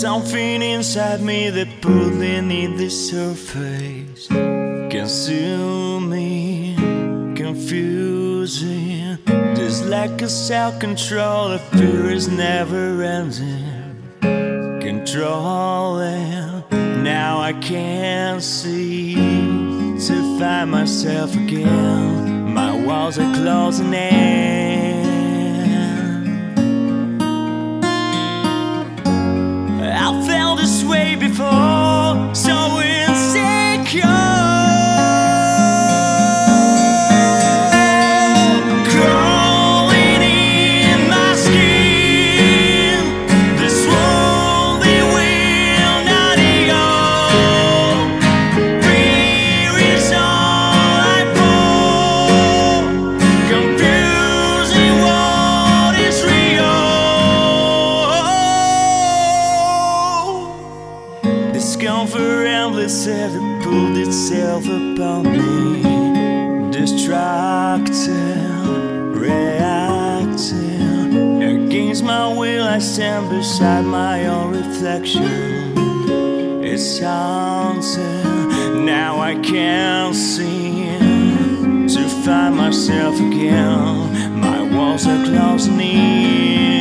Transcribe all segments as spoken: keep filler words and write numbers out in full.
something inside me that pulled beneath the surface, consume me, confusing. This lack of self-control, the fear is never ending, controlling. Now I can't see to find myself again. My walls are closing in. I felt this way before, so insecure. Discomfort endless as it pulled itself upon me, distracting, reacting. Against my will I stand beside my own reflection. It's haunting, now I can't seem to find myself again. My walls are closing in.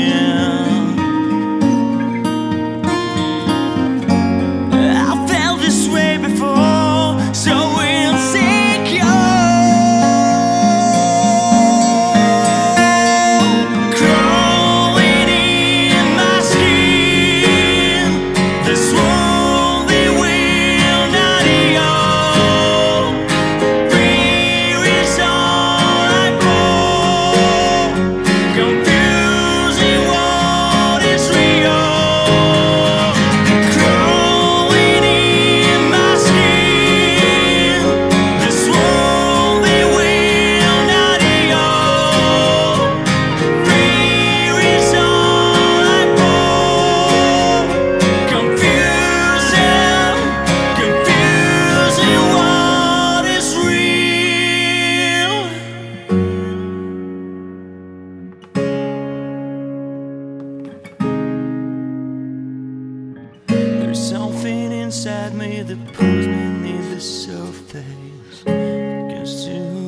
There's something inside me that pulls beneath the surface, consumes